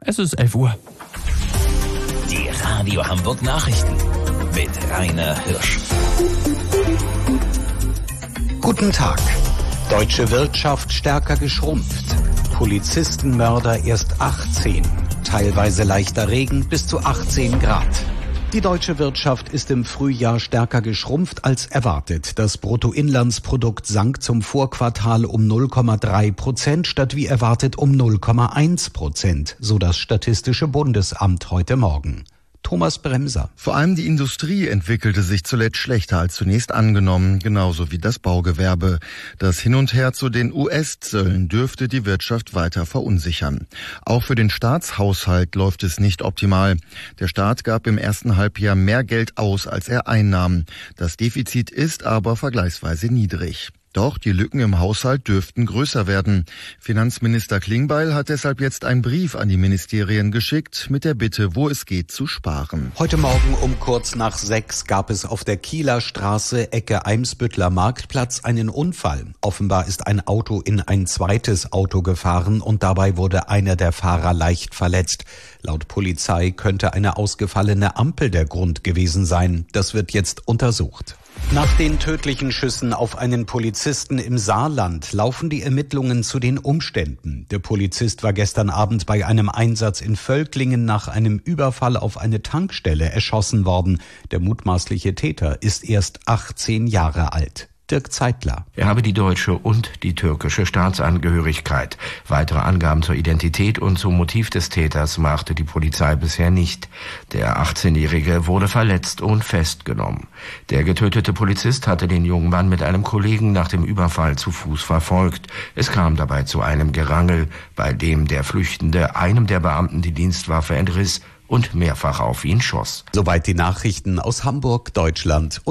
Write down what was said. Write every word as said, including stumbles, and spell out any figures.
Es ist elf Uhr. Die Radio Hamburg Nachrichten mit Rainer Hirsch. Guten Tag. Deutsche Wirtschaft stärker geschrumpft. Polizistenmörder erst achtzehn. Teilweise leichter Regen bis zu achtzehn Grad. Die deutsche Wirtschaft ist im Frühjahr stärker geschrumpft als erwartet. Das Bruttoinlandsprodukt sank zum Vorquartal um null Komma drei Prozent statt wie erwartet um null Komma eins Prozent, so das Statistische Bundesamt heute Morgen. Thomas Bremser. Vor allem die Industrie entwickelte sich zuletzt schlechter als zunächst angenommen, genauso wie das Baugewerbe. Das Hin und Her zu den U S-Zöllen dürfte die Wirtschaft weiter verunsichern. Auch für den Staatshaushalt läuft es nicht optimal. Der Staat gab im ersten Halbjahr mehr Geld aus, als er einnahm. Das Defizit ist aber vergleichsweise niedrig. Doch die Lücken im Haushalt dürften größer werden. Finanzminister Klingbeil hat deshalb jetzt einen Brief an die Ministerien geschickt mit der Bitte, wo es geht, zu sparen. Heute Morgen um kurz nach sechs gab es auf der Kieler Straße, Ecke Eimsbütteler Marktplatz, einen Unfall. Offenbar ist ein Auto in ein zweites Auto gefahren und dabei wurde einer der Fahrer leicht verletzt. Laut Polizei könnte eine ausgefallene Ampel der Grund gewesen sein. Das wird jetzt untersucht. Nach den tödlichen Schüssen auf einen Polizisten im Saarland laufen die Ermittlungen zu den Umständen. Der Polizist war gestern Abend bei einem Einsatz in Völklingen nach einem Überfall auf eine Tankstelle erschossen worden. Der mutmaßliche Täter ist erst achtzehn Jahre alt. Dirk Zeitler. Er habe die deutsche und die türkische Staatsangehörigkeit. Weitere Angaben zur Identität und zum Motiv des Täters machte die Polizei bisher nicht. Der achtzehnjährige wurde verletzt und festgenommen. Der getötete Polizist hatte den jungen Mann mit einem Kollegen nach dem Überfall zu Fuß verfolgt. Es kam dabei zu einem Gerangel, bei dem der Flüchtende einem der Beamten die Dienstwaffe entriss und mehrfach auf ihn schoss. Soweit die Nachrichten aus Hamburg, Deutschland.